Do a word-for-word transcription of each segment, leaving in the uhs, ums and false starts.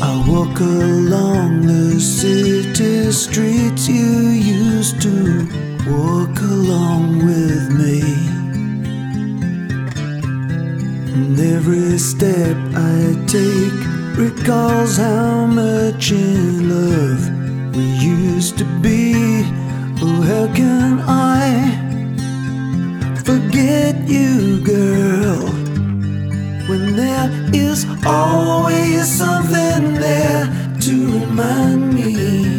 I walk along the city streets you used to walk along with me, and every step I take recalls how much in love we used to be. Oh, how can I forget you, girl, when there is always something there to remind me.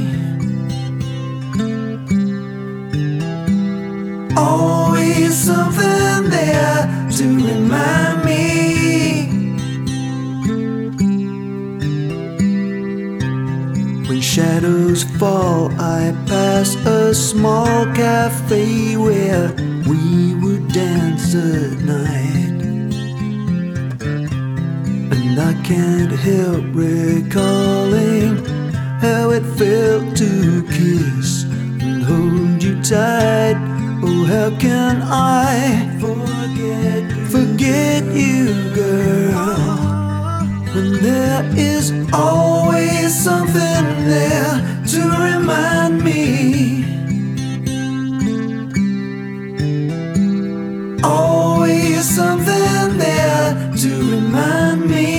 Always something there to remind me. When shadows fall, I pass a small cafe where we would dance at night, and I can't help recalling how it felt to kiss and hold you tight. Oh, how can I forget you, forget you, girl, when there is always something there to remind me. Always something there to remind me.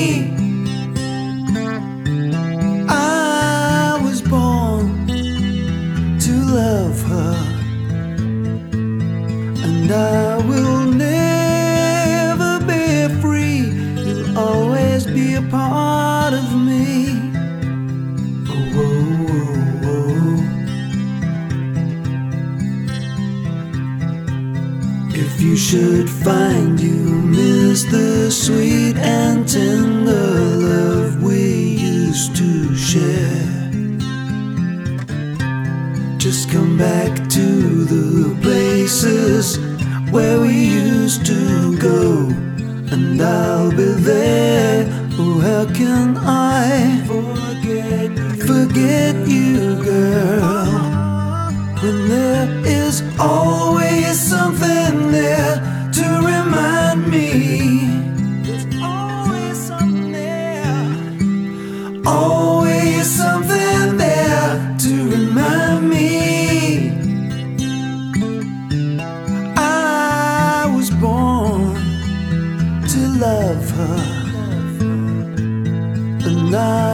I was born to love her, and I will never be free. You'll always be a part of me. Oh, oh, oh, oh. If you should find you miss the sweet and tender love we used to share, just come back to the places where we used to go, and I'll be there. Oh, how can I forget you, forget you, girl, when there is always something there to remind me. There's always something there, always something there to remind me. I was born to love her, and I